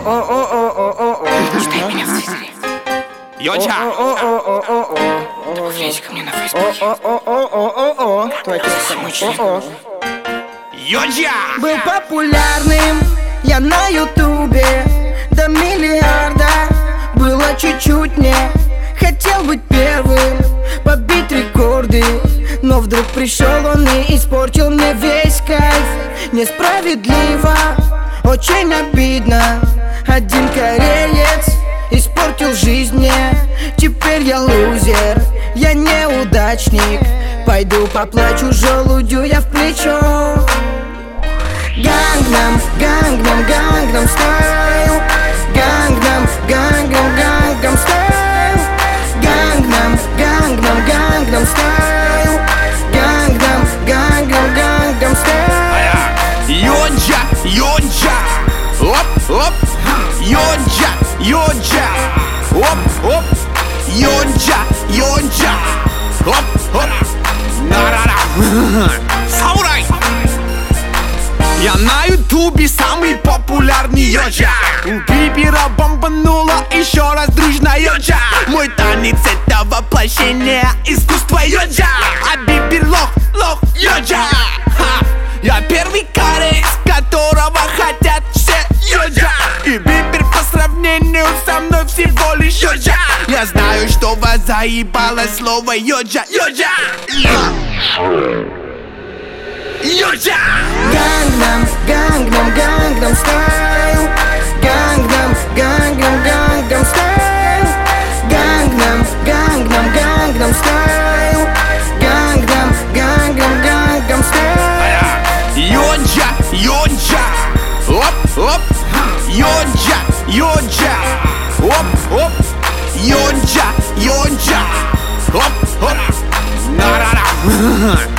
Читай меня в Твиттере. Йоджа! Добавляйся ко мне на Фейсбуке. Твой текст Мой член. Йоджа! был популярным я на ютубе до миллиарда. Было чуть-чуть не хотел быть первым, побить рекорды, но вдруг пришел он и испортил мне весь кайф. Несправедливо, очень обидно. Один кореец испортил жизнь мне. Теперь я лузер, я неудачник. Пойду поплачу желудю я в плечо. Гангнам, гангнам, гангнам стайл. Гангнам, гангнам, гангнам стайл. Гангнам, гангнам, гангнам стайл. Гангнам, гангнам, гангнам стайл. Йоджа, йоджа, оп, оп. Йоджа, йоджа, оп, оп. Йоджа, йоджа, оп, оп. На-ра-ра. Самурай! Я на ютубе самый популярный йоджа. У Бибера бомбанула еще раз дружно йоджа. Мой танец это воплощение искусства йоджа. А Бибер лох, лох, йоджа. Я первый кореец, которого хотят все йоджа. И Бибер по сравнению со мной всего лишь йоджа. Я знаю, что вас заебало слово йоджа, йоджа. Йоджа! Гангнам, гангнам, гангнам стайл. Гангнам, гангнам, гангнам стайл. Гангнам, гангнам, гангнам стайл. Гангнам, гангнам, гангнам стайл. Йоджа, йоджа, оп, оп. Йоджа, йоджа, оп, оп. Йоджа, йоджа, оп, оп. На-ра-ра.